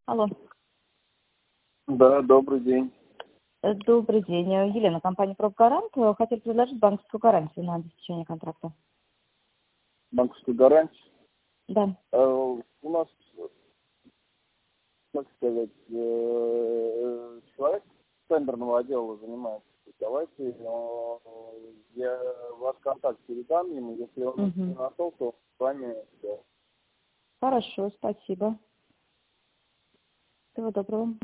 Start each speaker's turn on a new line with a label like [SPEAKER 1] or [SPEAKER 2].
[SPEAKER 1] Алло.
[SPEAKER 2] Да, добрый день.
[SPEAKER 1] Добрый день. Елена, компания «Пробгарант». Хотел предложить банковскую гарантию на обеспечение контракта.
[SPEAKER 2] Банковскую гарантию.
[SPEAKER 1] Да.
[SPEAKER 2] У нас, как сказать, человек тендерного отдела занимается. Давайте я ваш контакт передам ему, если он не нашел, то с вами. Да.
[SPEAKER 1] Хорошо, спасибо. Всего доброго.